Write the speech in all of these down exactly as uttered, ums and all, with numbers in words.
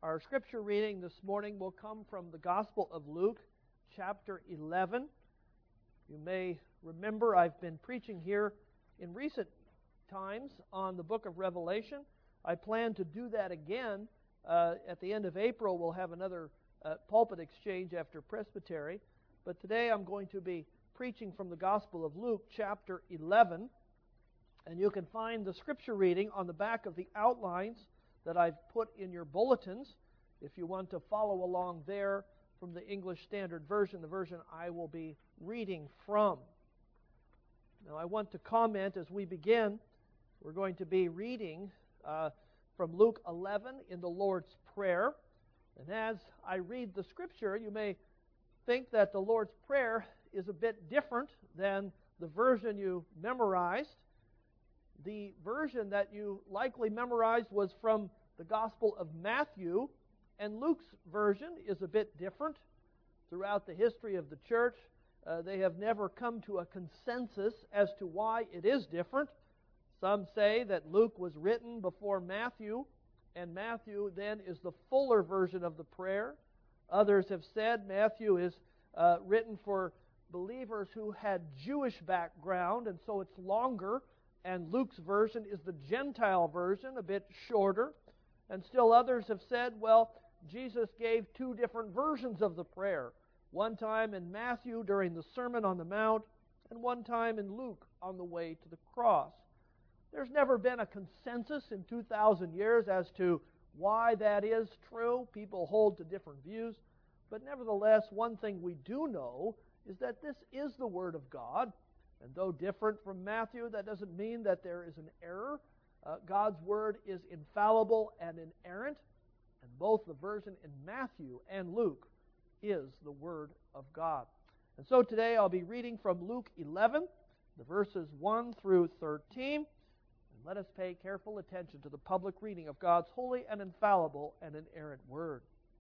Our scripture reading this morning will come from the Gospel of Luke, chapter eleven. You may remember I've been preaching here in recent times on the book of Revelation. I plan to do that again. Uh, at the end of April, we'll have another uh, pulpit exchange after Presbytery. But today I'm going to be preaching from the Gospel of Luke, chapter eleven. And you can find the scripture reading on the back of the outlines that I've put in your bulletins. If you want to follow along there from the English Standard Version, the version I will be reading from. Now I want to comment as we begin. We're going to be reading uh, from Luke eleven in the Lord's Prayer. And as I read the scripture, you may think that the Lord's Prayer is a bit different than the version you memorized. The version that you likely memorized was from the Gospel of Matthew, and Luke's version is a bit different. Throughout the history of the church, uh, they have never come to a consensus as to why it is different. Some say that Luke was written before Matthew, and Matthew then is the fuller version of the prayer. Others have said Matthew is uh, written for believers who had Jewish background, and so it's longer. And Luke's version is the Gentile version, a bit shorter. And still others have said, well, Jesus gave two different versions of the prayer. One time in Matthew during the Sermon on the Mount, and one time in Luke on the way to the cross. There's never been a consensus in two thousand years as to why that is true. People hold to different views. But nevertheless, one thing we do know is that this is the Word of God. And though different from Matthew, that doesn't mean that there is an error. Uh, God's Word is infallible and inerrant, and both the version in Matthew and Luke is the Word of God. And so today I'll be reading from Luke eleven, the verses one through thirteen. And let us pay careful attention to the public reading of God's holy and infallible and inerrant Word.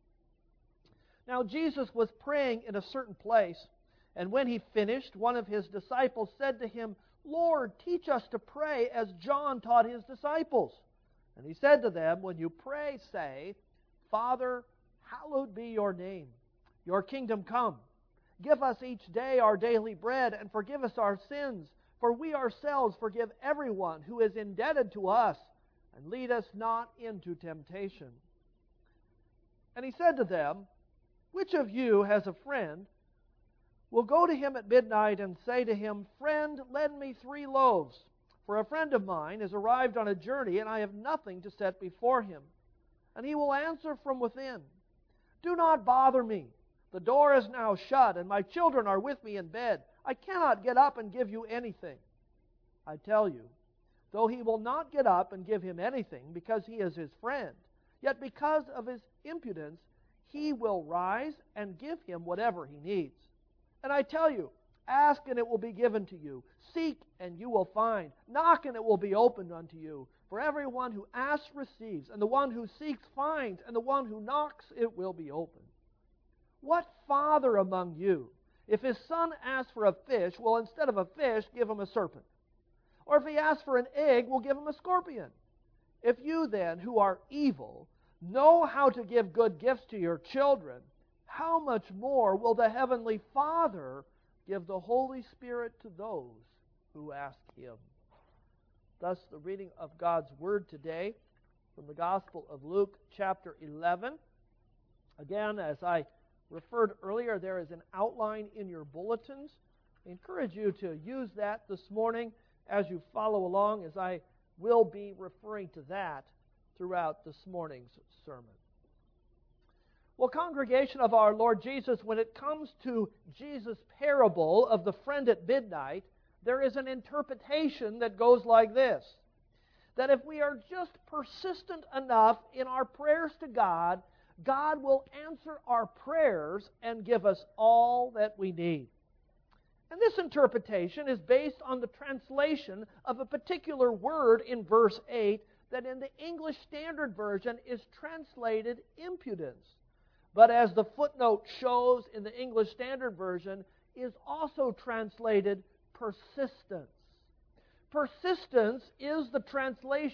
Now Jesus was praying in a certain place, and when he finished, one of his disciples said to him, Lord, teach us to pray as John taught his disciples. And he said to them, when you pray, say, Father, hallowed be your name. Your kingdom come. Give us each day our daily bread, and forgive us our sins, for we ourselves forgive everyone who is indebted to us, and lead us not into temptation. And he said to them, which of you has a friend will go to him at midnight and say to him, Friend, lend me three loaves, for a friend of mine has arrived on a journey, and I have nothing to set before him. And he will answer from within, Do not bother me. The door is now shut, and my children are with me in bed. I cannot get up and give you anything. I tell you, though he will not get up and give him anything, because he is his friend, yet because of his impudence, he will rise and give him whatever he needs. And I tell you, ask and it will be given to you. Seek and you will find. Knock and it will be opened unto you. For everyone who asks receives, and the one who seeks finds, and the one who knocks it will be opened. What father among you, if his son asks for a fish, will instead of a fish give him a serpent? Or if he asks for an egg, will give him a scorpion? If you then, who are evil, know how to give good gifts to your children, how much more will the Heavenly Father give the Holy Spirit to those who ask Him? Thus, the reading of God's Word today from the Gospel of Luke, chapter eleven. Again, as I referred earlier, there is an outline in your bulletins. I encourage you to use that this morning as you follow along, as I will be referring to that throughout this morning's sermon. Well, congregation of our Lord Jesus, when it comes to Jesus' parable of the friend at midnight, there is an interpretation that goes like this. That if we are just persistent enough in our prayers to God, God will answer our prayers and give us all that we need. And this interpretation is based on the translation of a particular word in verse eight that in the English Standard Version is translated impudence. But as the footnote shows in the English Standard Version, is also translated persistence. Persistence is the translation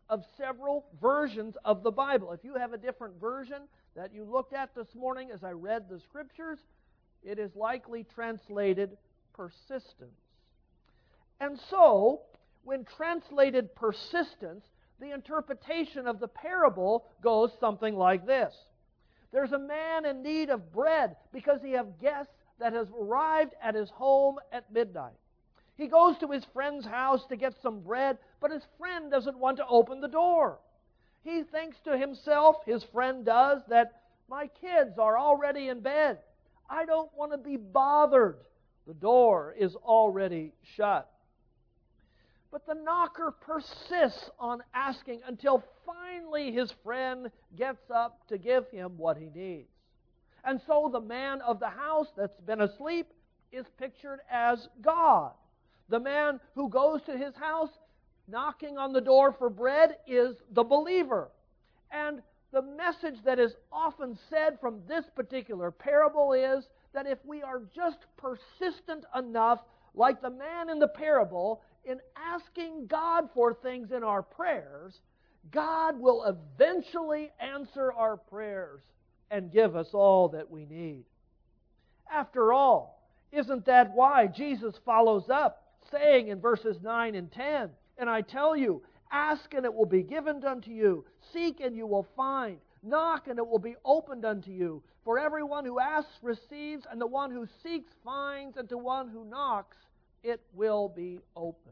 of several versions of the Bible. If you have a different version that you looked at this morning as I read the Scriptures, it is likely translated persistence. And so, when translated persistence, the interpretation of the parable goes something like this. There's a man in need of bread because he has guests that has arrived at his home at midnight. He goes to his friend's house to get some bread, but his friend doesn't want to open the door. He thinks to himself, his friend does, that my kids are already in bed. I don't want to be bothered. The door is already shut. But the knocker persists on asking until finally his friend gets up to give him what he needs. And so the man of the house that's been asleep is pictured as God. The man who goes to his house knocking on the door for bread is the believer. And the message that is often said from this particular parable is that if we are just persistent enough, like the man in the parable, in asking God for things in our prayers, God will eventually answer our prayers and give us all that we need. After all, isn't that why Jesus follows up, saying in verses nine and ten, and I tell you, ask and it will be given unto you, seek and you will find, knock and it will be opened unto you. For everyone who asks receives, and the one who seeks finds, and to one who knocks it will be open.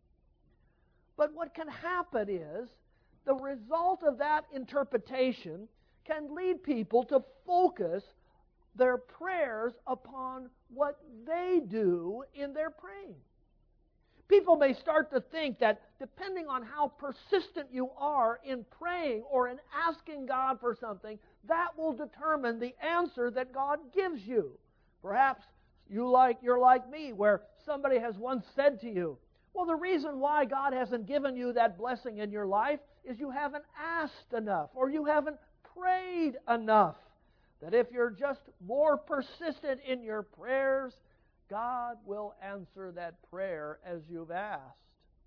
But what can happen is, the result of that interpretation can lead people to focus their prayers upon what they do in their praying. People may start to think that depending on how persistent you are in praying or in asking God for something, that will determine the answer that God gives you. Perhaps you like, you're like me, where somebody has once said to you, well, the reason why God hasn't given you that blessing in your life is you haven't asked enough, or you haven't prayed enough. That if you're just more persistent in your prayers, God will answer that prayer as you've asked.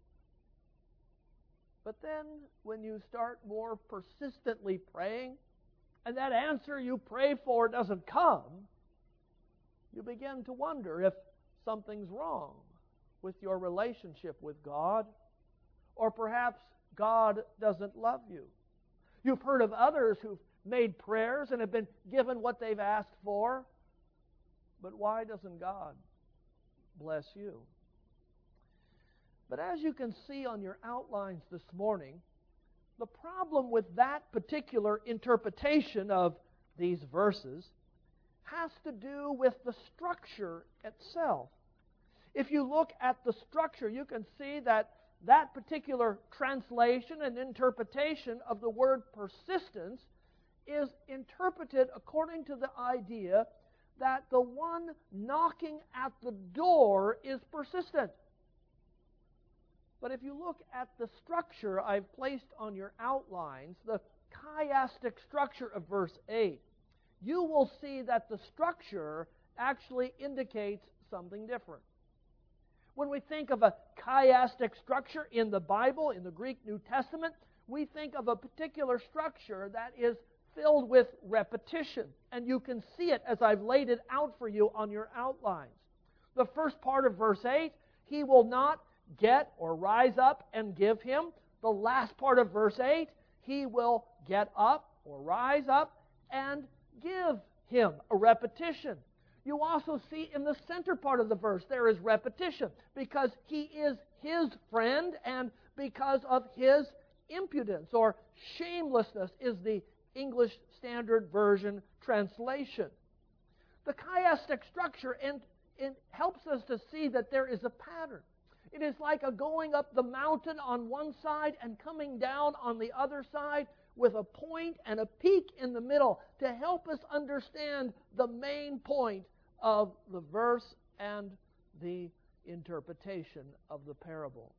But then, when you start more persistently praying, and that answer you pray for doesn't come, you begin to wonder if something's wrong with your relationship with God, or perhaps God doesn't love you. You've heard of others who've made prayers and have been given what they've asked for, but why doesn't God bless you? But as you can see on your outlines this morning, the problem with that particular interpretation of these verses has to do with the structure itself. If you look at the structure, you can see that that particular translation and interpretation of the word persistence is interpreted according to the idea that the one knocking at the door is persistent. But if you look at the structure I've placed on your outlines, the chiastic structure of verse eight, you will see that the structure actually indicates something different. When we think of a chiastic structure in the Bible, in the Greek New Testament, we think of a particular structure that is filled with repetition. And you can see it as I've laid it out for you on your outlines. The first part of verse eight, he will not get or rise up and give him. The last part of verse eight, he will get up or rise up and give him. A repetition. You also see in the center part of the verse there is repetition because he is his friend and because of his impudence or shamelessness is the English Standard Version translation. The chiastic structure and, and helps us to see that there is a pattern. It is like a going up the mountain on one side and coming down on the other side with a point and a peak in the middle to help us understand the main point of the verse and the interpretation of the parable.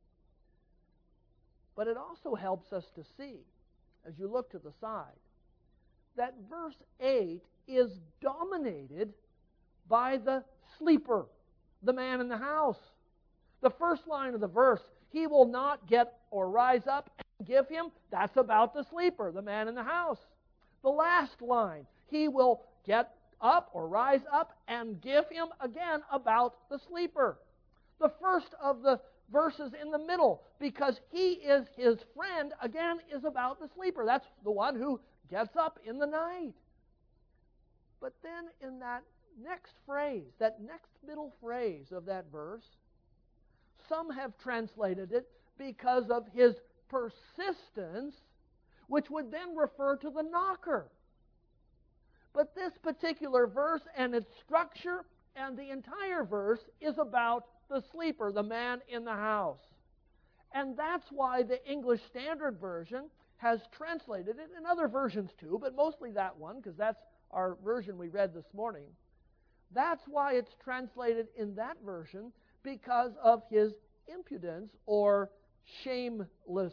But it also helps us to see, as you look to the side, that verse eight is dominated by the sleeper, the man in the house. The first line of the verse, he will not get or rise up and give him, that's about the sleeper, the man in the house. The last line, he will get up or rise up and give him, again, about the sleeper. The first of the verses in the middle, because he is his friend, again, is about the sleeper. That's the one who gets up in the night. But then in that next phrase, that next middle phrase of that verse, some have translated it because of his persistence, which would then refer to the knocker. But this particular verse and its structure and the entire verse is about the sleeper, the man in the house. And that's why the English Standard Version has translated it, in other versions too, but mostly that one, because that's our version we read this morning. That's why it's translated in that version, because of his impudence or shamelessness.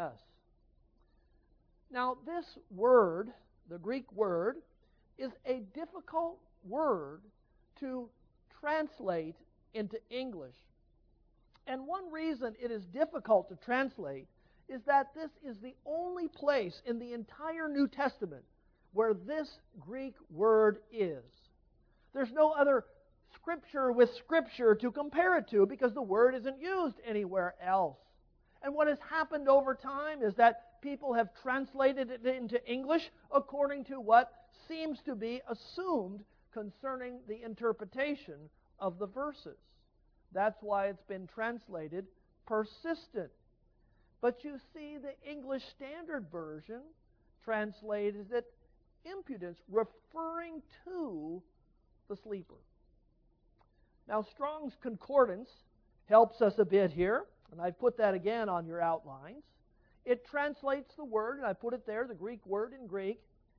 Now, this word, the Greek word, is a difficult word to translate into English. And one reason it is difficult to translate is that this is the only place in the entire New Testament where this Greek word is. There's no other scripture with scripture to compare it to because the word isn't used anywhere else. And what has happened over time is that people have translated it into English according to what seems to be assumed concerning the interpretation of the verses. That's why it's been translated persistent. But you see, the English Standard Version translated it impudence, referring to the sleeper. Now, Strong's Concordance helps us a bit here, and I've put that again on your outlines. It translates the word, and I put it there, the Greek word in Greek.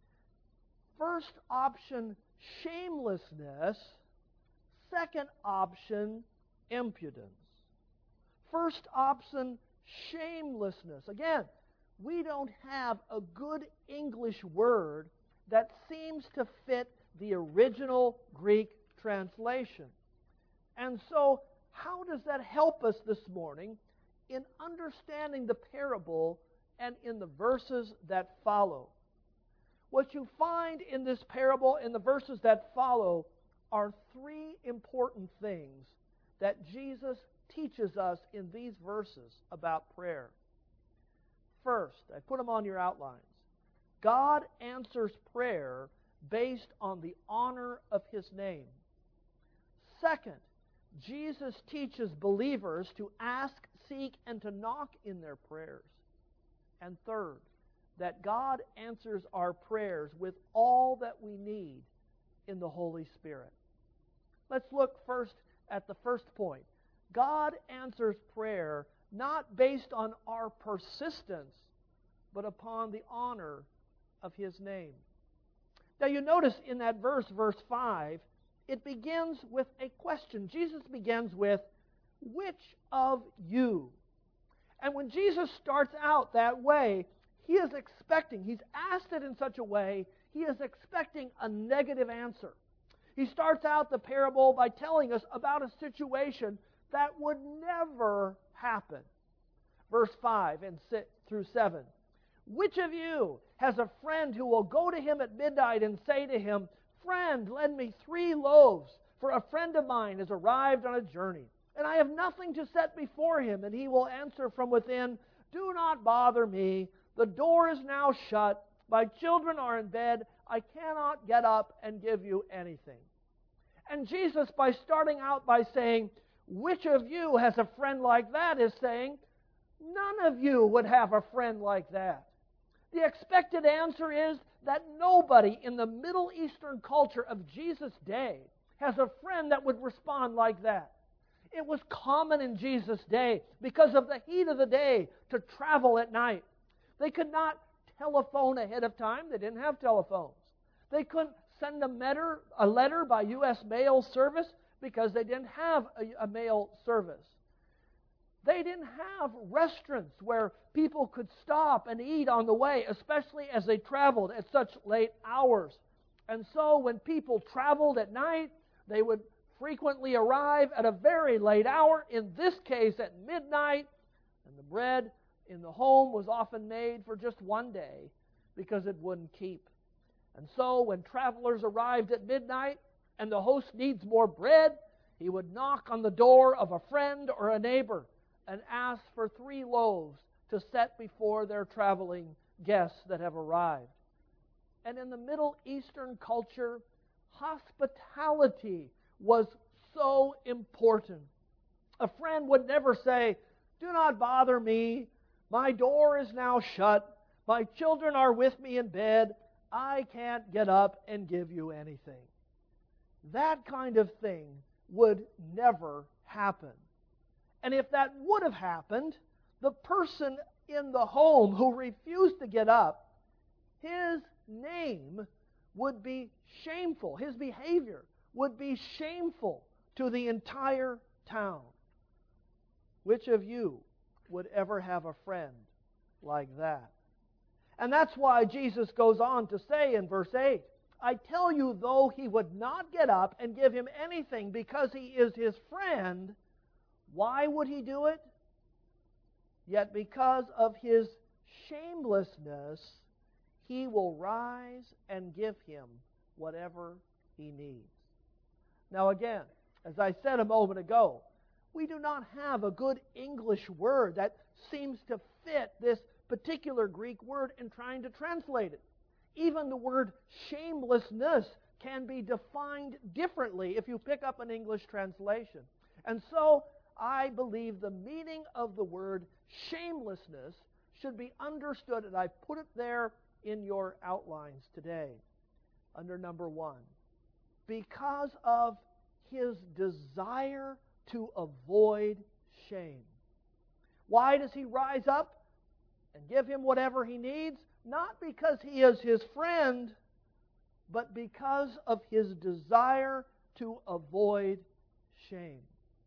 First option, shamelessness. Second option, impudence. First option, shamelessness. Again, we don't have a good English word that seems to fit the original Greek translation. And so, how does that help us this morning in understanding the parable and in the verses that follow? What you find in this parable, in the verses that follow, are three important things that Jesus teaches us in these verses about prayer. First, I put them on your outlines. God answers prayer based on the honor of His name. Second, Jesus teaches believers to ask, seek, and to knock in their prayers. And third, that God answers our prayers with all that we need in the Holy Spirit. Let's look first at the first point. God answers prayer not based on our persistence, but upon the honor of His name. Now you notice in that verse, verse five, it begins with a question. Jesus begins with, which of you? And when Jesus starts out that way, He is expecting, He's asked it in such a way, He is expecting a negative answer. He starts out the parable by telling us about a situation that would never happen. Verse five and six through seven. Which of you has a friend who will go to him at midnight and say to him, Friend, lend me three loaves, for a friend of mine has arrived on a journey, and I have nothing to set before him. And he will answer from within, Do not bother me. The door is now shut. My children are in bed. I cannot get up and give you anything. And Jesus, by starting out by saying, Which of you has a friend like that, is saying, none of you would have a friend like that. The expected answer is that nobody in the Middle Eastern culture of Jesus' day has a friend that would respond like that. It was common in Jesus' day, because of the heat of the day, to travel at night. They could not telephone ahead of time. They didn't have telephones. They couldn't send a letter, a letter by U S mail service because they didn't have a, a mail service. They didn't have restaurants where people could stop and eat on the way, especially as they traveled at such late hours. And so when people traveled at night, they would frequently arrive at a very late hour, in this case at midnight, and the bread in the home was often made for just one day because it wouldn't keep. And so when travelers arrived at midnight and the host needs more bread, he would knock on the door of a friend or a neighbor and ask for three loaves to set before their traveling guests that have arrived. And in the Middle Eastern culture, hospitality was so important. A friend would never say, "Do not bother me. My door is now shut. My children are with me in bed. I can't get up and give you anything." That kind of thing would never happen. And if that would have happened, the person in the home who refused to get up, his name would be shameful. His behavior would be shameful to the entire town. Which of you would ever have a friend like that? And that's why Jesus goes on to say in verse eight, "I tell you, though he would not get up and give him anything because he is his friend, why would he do it? Yet because of his shamelessness, he will rise and give him whatever he needs." Now again, as I said a moment ago, we do not have a good English word that seems to fit this particular Greek word in trying to translate it. Even the word shamelessness can be defined differently if you pick up an English translation. And so I believe the meaning of the word shamelessness should be understood, and I've put it there in your outlines today under number one. Because of his desire to avoid shame. Why does he rise up and give him whatever he needs? Not because he is his friend, but because of his desire to avoid shame.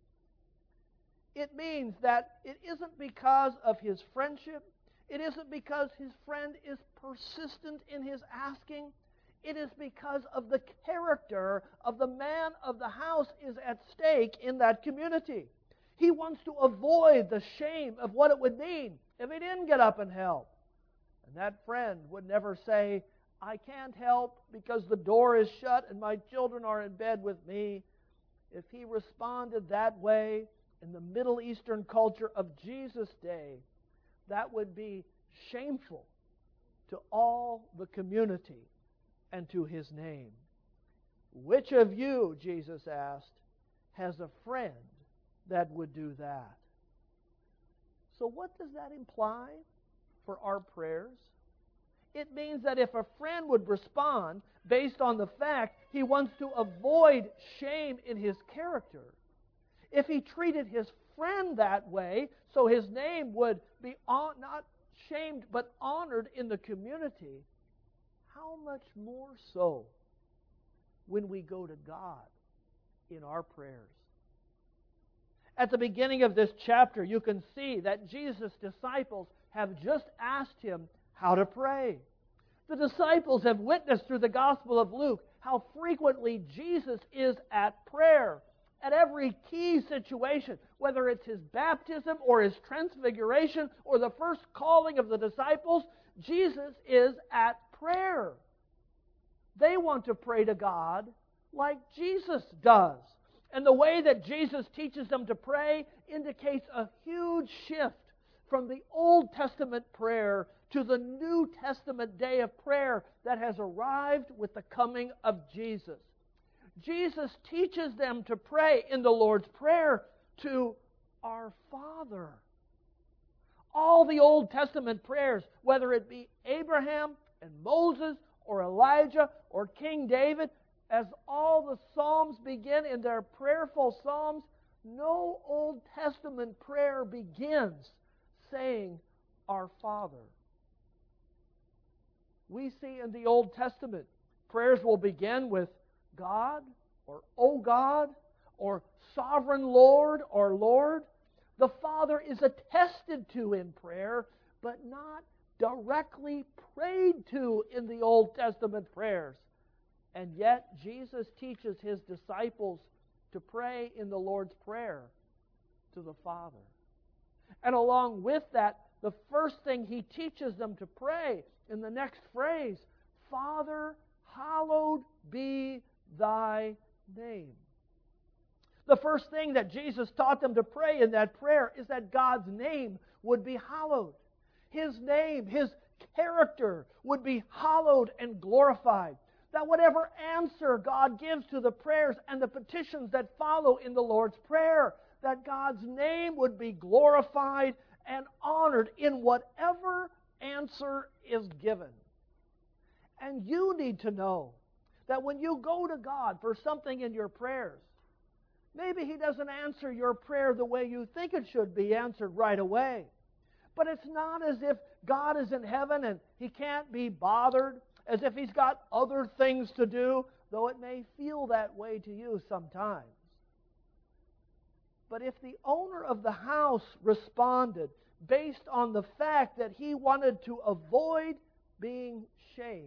It means that it isn't because of his friendship. It isn't because his friend is persistent in his asking. It is because of the character of the man of the house is at stake in that community. He wants to avoid the shame of what it would mean if he didn't get up and help. And that friend would never say, "I can't help because the door is shut and my children are in bed with me." If he responded that way in the Middle Eastern culture of Jesus' day, that would be shameful to all the community and to his name. Which of you, Jesus asked, has a friend that would do that? So what does that imply for our prayers? It means that if a friend would respond based on the fact he wants to avoid shame in his character, if he treated his friend that way, so his name would be on, not shamed but honored in the community, how much more so when we go to God in our prayers? At the beginning of this chapter, you can see that Jesus' disciples have just asked him how to pray. The disciples have witnessed through the Gospel of Luke how frequently Jesus is at prayer. At every key situation, whether it's his baptism or his transfiguration or the first calling of the disciples, Jesus is at prayer. They want to pray to God like Jesus does. And the way that Jesus teaches them to pray indicates a huge shift from the Old Testament prayer to the New Testament day of prayer that has arrived with the coming of Jesus. Jesus teaches them to pray in the Lord's Prayer to our Father. All the Old Testament prayers, whether it be Abraham and Moses or Elijah or King David, as all the Psalms begin in their prayerful Psalms, no Old Testament prayer begins saying, "Our Father." We see in the Old Testament, prayers will begin with God, or "O God," or "Sovereign Lord," or "Lord." The Father is attested to in prayer, but not directly prayed to in the Old Testament prayers. And yet, Jesus teaches his disciples to pray in the Lord's Prayer to the Father. And along with that, the first thing he teaches them to pray in the next phrase, Father, hallowed be thy name. The first thing that Jesus taught them to pray in that prayer is that God's name would be hallowed. His name, His character would be hallowed and glorified. That whatever answer God gives to the prayers and the petitions that follow in the Lord's Prayer, that God's name would be glorified and honored in whatever answer is given. And you need to know that when you go to God for something in your prayers, maybe He doesn't answer your prayer the way you think it should be answered right away. But it's not as if God is in heaven and He can't be bothered, as if He's got other things to do, though it may feel that way to you sometimes. But if the owner of the house responded based on the fact that he wanted to avoid being shamed,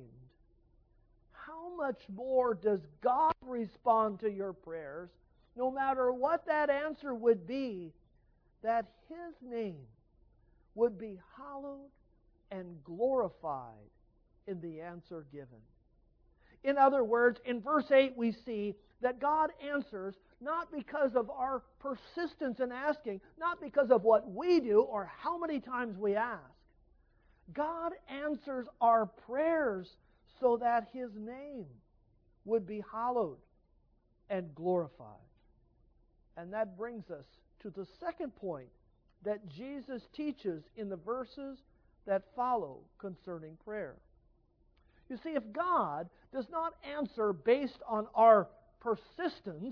how much more does God respond to your prayers, no matter what that answer would be, that His name would be hallowed and glorified in the answer given? In other words, in verse eight we see that God answers not because of our persistence in asking, not because of what we do or how many times we ask. God answers our prayers so that His name would be hallowed and glorified. And that brings us to the second point that Jesus teaches in the verses that follow concerning prayer. You see, if God does not answer based on our persistence,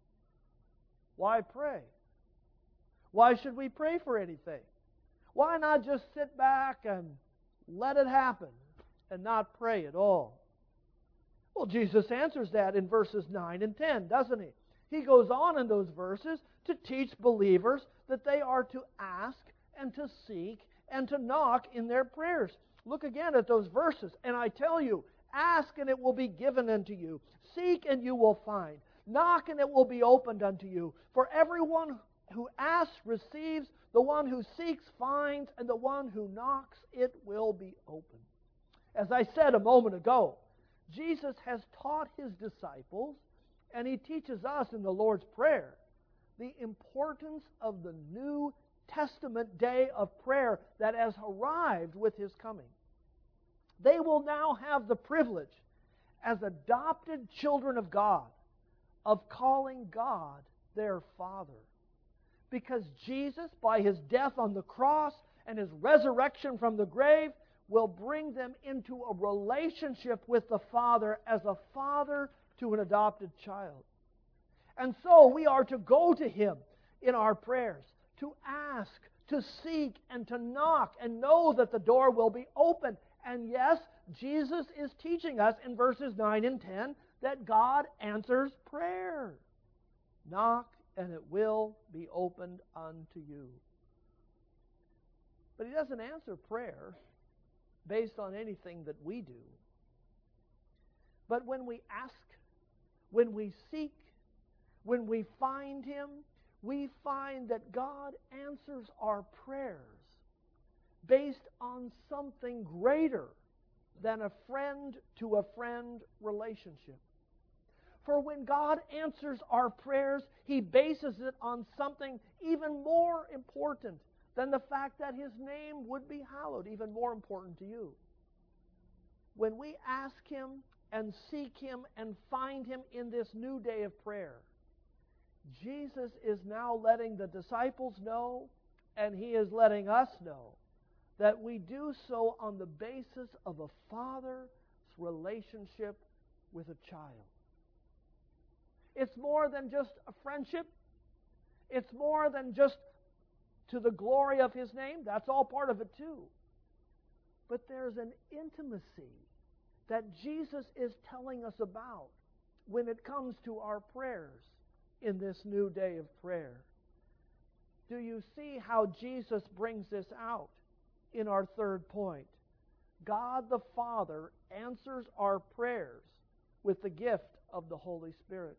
why pray? Why should we pray for anything? Why not just sit back and let it happen and not pray at all? Well, Jesus answers that in verses nine and ten, doesn't He? He goes on in those verses to teach believers that they are to ask and to seek and to knock in their prayers. Look again at those verses. And I tell you, ask and it will be given unto you. Seek and you will find. Knock and it will be opened unto you. For everyone who asks receives, the one who seeks finds, and the one who knocks it will be opened. As I said a moment ago, Jesus has taught His disciples, and He teaches us in the Lord's Prayer, the importance of the New Testament day of prayer that has arrived with His coming. They will now have the privilege, as adopted children of God, of calling God their Father. Because Jesus, by His death on the cross and His resurrection from the grave, will bring them into a relationship with the Father as a father to an adopted child. And so we are to go to Him in our prayers, to ask, to seek, and to knock, and know that the door will be open. And yes, Jesus is teaching us in verses nine and ten that God answers prayer. Knock, and it will be opened unto you. But He doesn't answer prayer based on anything that we do. But when we ask, when we seek, when we find Him, we find that God answers our prayers based on something greater than a friend to a friend relationship. For when God answers our prayers, He bases it on something even more important than the fact that His name would be hallowed, even more important to you. When we ask Him and seek Him and find Him in this new day of prayer, Jesus is now letting the disciples know, and He is letting us know, that we do so on the basis of a father's relationship with a child. It's more than just a friendship. It's more than just to the glory of His name. That's all part of it too. But there's an intimacy that Jesus is telling us about when it comes to our prayers in this new day of prayer. Do you see how Jesus brings this out in our third point? God the Father answers our prayers with the gift of the Holy Spirit.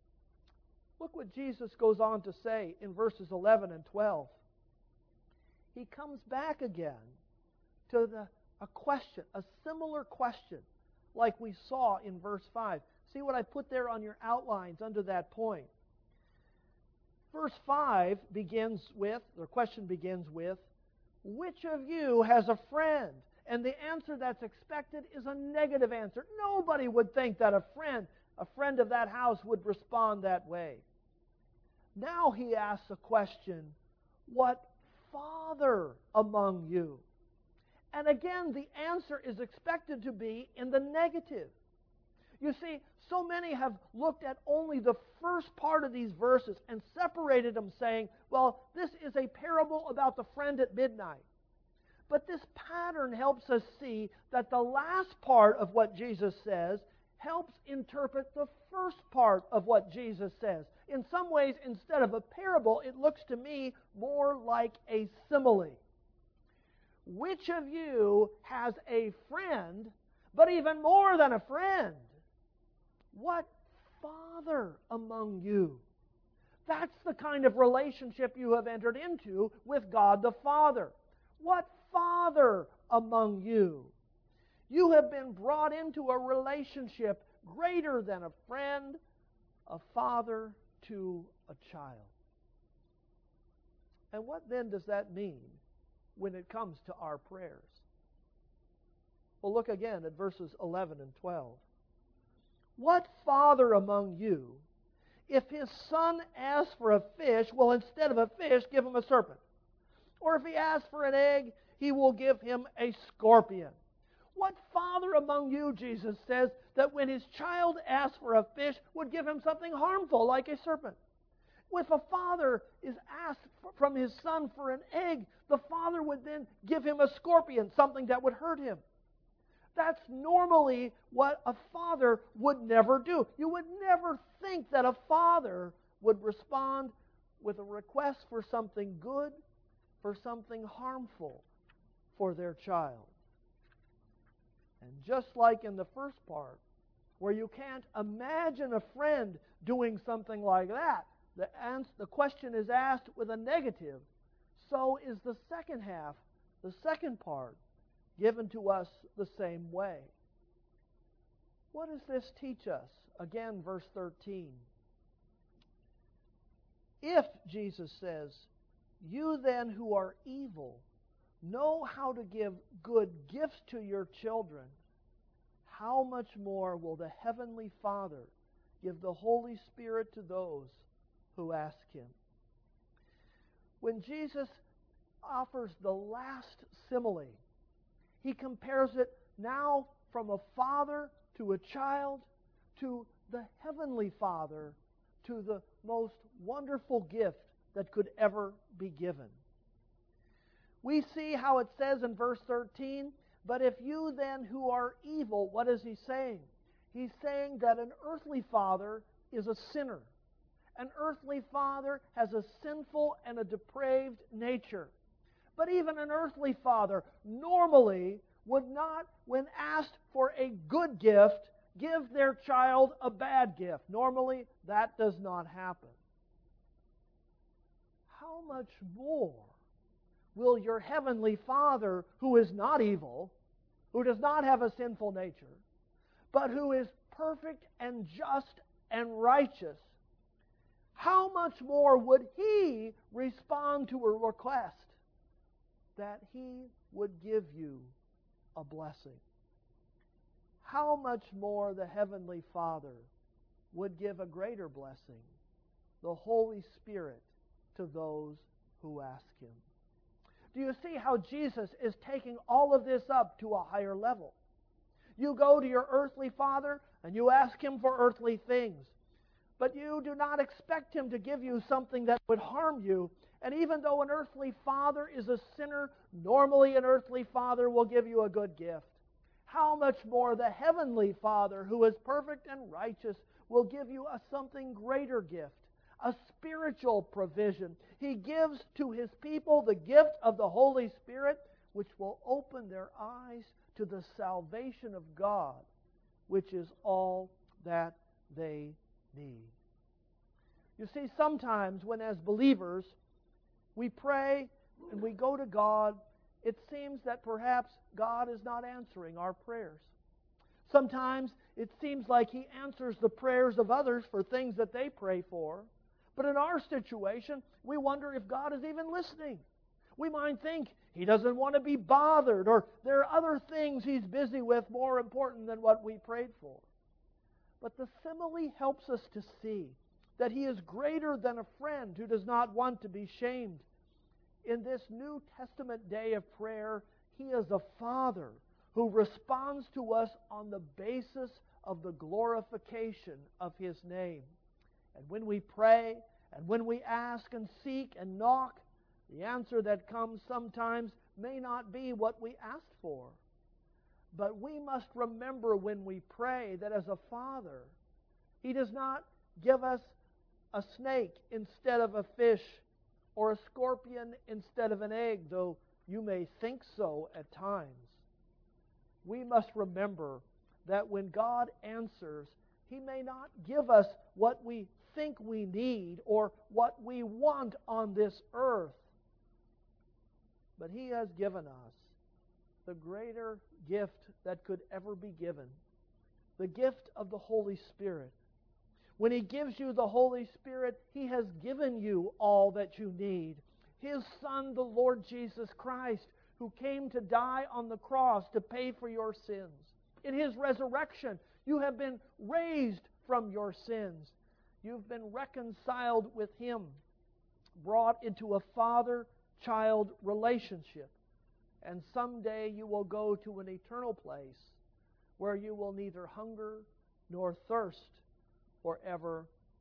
Look what Jesus goes on to say in verses eleven and twelve. he comes back again to the, a question, a similar question, like we saw in verse five. See what I put there on your outlines under that point. Verse five begins with, the question begins with, which of you has a friend? And the answer that's expected is a negative answer. Nobody would think that a friend, a friend of that house would respond that way. Now he asks a question, what father among you? And again, the answer is expected to be in the negative. You see, so many have looked at only the first part of these verses and separated them, saying, well, this is a parable about the friend at midnight. But this pattern helps us see that the last part of what Jesus says helps interpret the first part of what Jesus says. In some ways, instead of a parable, it looks to me more like a simile. Which of you has a friend, but even more than a friend? What father among you? That's the kind of relationship you have entered into with God the Father. What father among you? You have been brought into a relationship greater than a friend, a father to a child. And what then does that mean when it comes to our prayers? Well, look again at verses eleven and twelve. What father among you, if his son asks for a fish, will instead of a fish give him a serpent? Or if he asks for an egg, he will give him a scorpion? What father among you, Jesus says, that when his child asks for a fish, would give him something harmful like a serpent? If a father is asked from his son for an egg, the father would then give him a scorpion, something that would hurt him. That's normally what a father would never do. You would never think that a father would respond with a request for something good, for something harmful for their child. And just like in the first part, where you can't imagine a friend doing something like that, the, ans- the question is asked with a negative. So is the second half, the second part, given to us the same way. What does this teach us? Again, verse thirteen. If, Jesus says, you then who are evil know how to give good gifts to your children, how much more will the Heavenly Father give the Holy Spirit to those who ask Him? When Jesus offers the last simile, He compares it now from a father to a child to the Heavenly Father, to the most wonderful gift that could ever be given. We see how it says in verse thirteen, but if you then who are evil, what is He saying? He's saying that an earthly father is a sinner. An earthly father has a sinful and a depraved nature. But even an earthly father normally would not, when asked for a good gift, give their child a bad gift. Normally, that does not happen. How much more will your Heavenly Father, who is not evil, who does not have a sinful nature, but who is perfect and just and righteous, how much more would He respond to a request that He would give you a blessing? How much more the Heavenly Father would give a greater blessing, the Holy Spirit, to those who ask Him. Do you see how Jesus is taking all of this up to a higher level? You go to your earthly father and you ask him for earthly things, but you do not expect him to give you something that would harm you. And even though an earthly father is a sinner, normally an earthly father will give you a good gift. How much more the Heavenly Father, who is perfect and righteous, will give you a something greater gift, a spiritual provision. He gives to His people the gift of the Holy Spirit, which will open their eyes to the salvation of God, which is all that they need. You see, sometimes when as believers we pray and we go to God, it seems that perhaps God is not answering our prayers. Sometimes it seems like He answers the prayers of others for things that they pray for. But in our situation, we wonder if God is even listening. We might think He doesn't want to be bothered, or there are other things He's busy with more important than what we prayed for. But the simile helps us to see that He is greater than a friend who does not want to be shamed. In this New Testament day of prayer, He is a Father who responds to us on the basis of the glorification of His name. And when we pray, and when we ask and seek and knock, the answer that comes sometimes may not be what we asked for. But we must remember when we pray that as a Father, He does not give us a snake instead of a fish, or a scorpion instead of an egg, though you may think so at times. We must remember that when God answers, He may not give us what we think we need or what we want on this earth, but He has given us the greater gift that could ever be given, the gift of the Holy Spirit. When He gives you the Holy Spirit, He has given you all that you need. His Son, the Lord Jesus Christ, who came to die on the cross to pay for your sins. In His resurrection, you have been raised from your sins. You've been reconciled with Him, brought into a father-child relationship. And someday you will go to an eternal place where you will neither hunger nor thirst forevermore.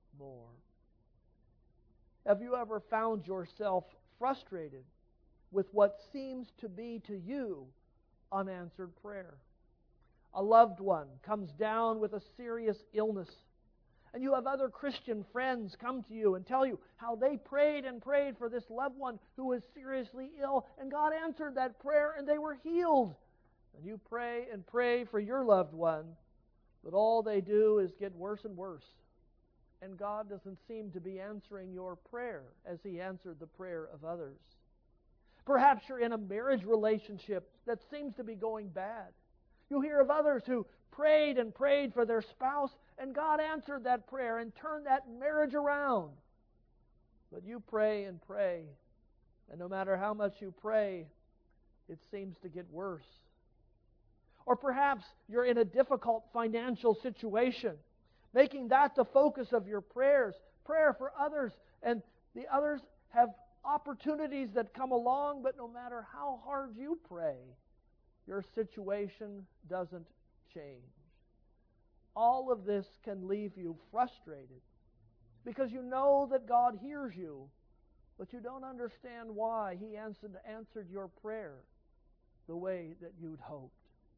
Have you ever found yourself frustrated with what seems to be to you unanswered prayer? A loved one comes down with a serious illness, and you have other Christian friends come to you and tell you how they prayed and prayed for this loved one who was seriously ill, and God answered that prayer and they were healed. And you pray and pray for your loved one, but all they do is get worse and worse. And God doesn't seem to be answering your prayer as He answered the prayer of others. Perhaps you're in a marriage relationship that seems to be going bad. You hear of others who prayed and prayed for their spouse, and God answered that prayer and turned that marriage around. But you pray and pray, and no matter how much you pray, it seems to get worse. Or perhaps you're in a difficult financial situation, making that the focus of your prayers, prayer for others, and the others have opportunities that come along, but no matter how hard you pray, your situation doesn't change. All of this can leave you frustrated because you know that God hears you, but you don't understand why He answered, answered your prayer the way that you'd hoped.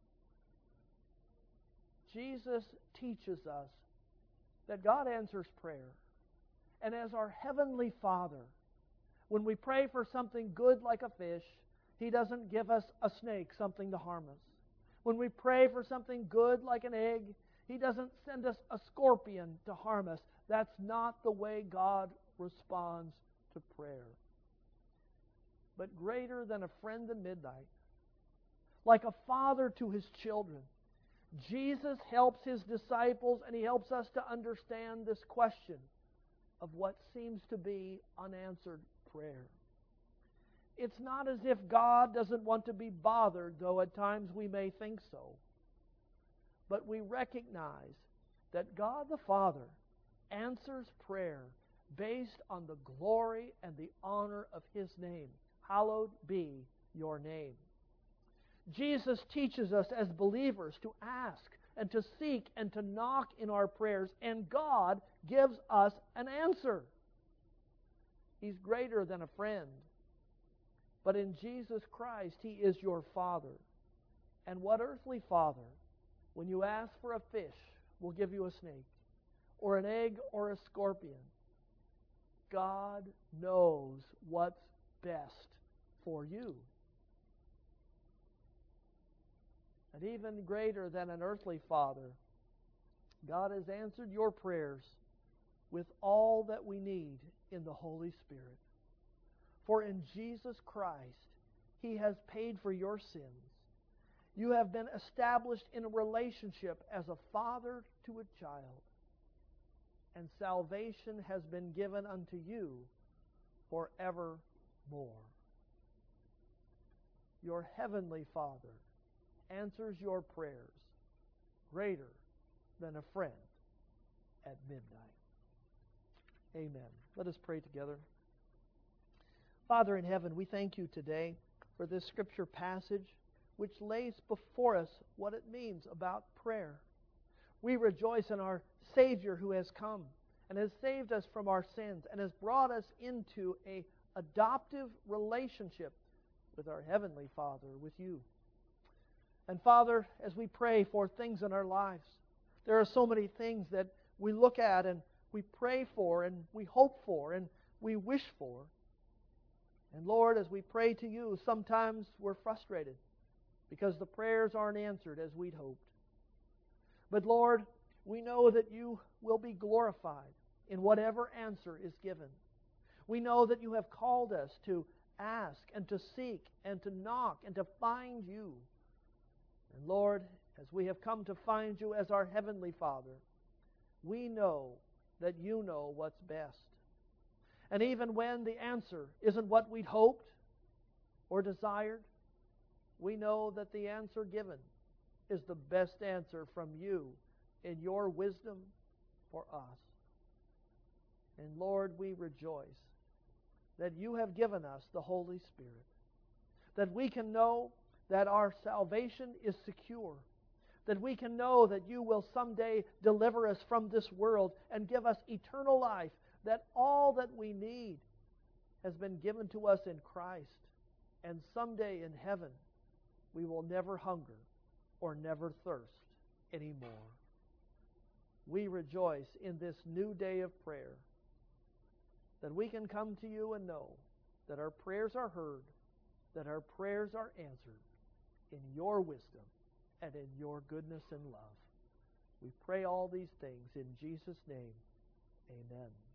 Jesus teaches us that God answers prayer. And as our Heavenly Father, when we pray for something good like a fish, He doesn't give us a snake, something to harm us. When we pray for something good like an egg, He doesn't send us a scorpion to harm us. That's not the way God responds to prayer. But greater than a friend in midnight, like a father to His children, Jesus helps His disciples, and He helps us to understand this question of what seems to be unanswered prayer. It's not as if God doesn't want to be bothered, though at times we may think so. But we recognize that God the Father answers prayer based on the glory and the honor of His name. Hallowed be your name. Jesus teaches us as believers to ask and to seek and to knock in our prayers, and God gives us an answer. He's greater than a friend. But in Jesus Christ, He is your Father. And what earthly father, when you ask for a fish, will give you a snake, or an egg, or a scorpion? God knows what's best for you. And even greater than an earthly father, God has answered your prayers with all that we need in the Holy Spirit. For in Jesus Christ, He has paid for your sins. You have been established in a relationship as a father to a child. And salvation has been given unto you forevermore. Your heavenly Father answers your prayers greater than a friend at midnight. Amen. Let us pray together. Father in heaven, we thank you today for this scripture passage which lays before us what it means about prayer. We rejoice in our Savior who has come and has saved us from our sins and has brought us into an adoptive relationship with our Heavenly Father, with you. And Father, as we pray for things in our lives, there are so many things that we look at and we pray for and we hope for and we wish for. And Lord, as we pray to you, sometimes we're frustrated because the prayers aren't answered as we'd hoped. But Lord, we know that you will be glorified in whatever answer is given. We know that you have called us to ask and to seek and to knock and to find you. And Lord, as we have come to find you as our Heavenly Father, we know that you know what's best. And even when the answer isn't what we'd hoped or desired, we know that the answer given is the best answer from you in your wisdom for us. And Lord, we rejoice that you have given us the Holy Spirit, that we can know that our salvation is secure, that we can know that you will someday deliver us from this world and give us eternal life, that all that we need has been given to us in Christ, and someday in heaven we will never hunger or never thirst anymore. We rejoice in this new day of prayer, that we can come to you and know that our prayers are heard, that our prayers are answered in your wisdom and in your goodness and love. We pray all these things in Jesus' name. Amen.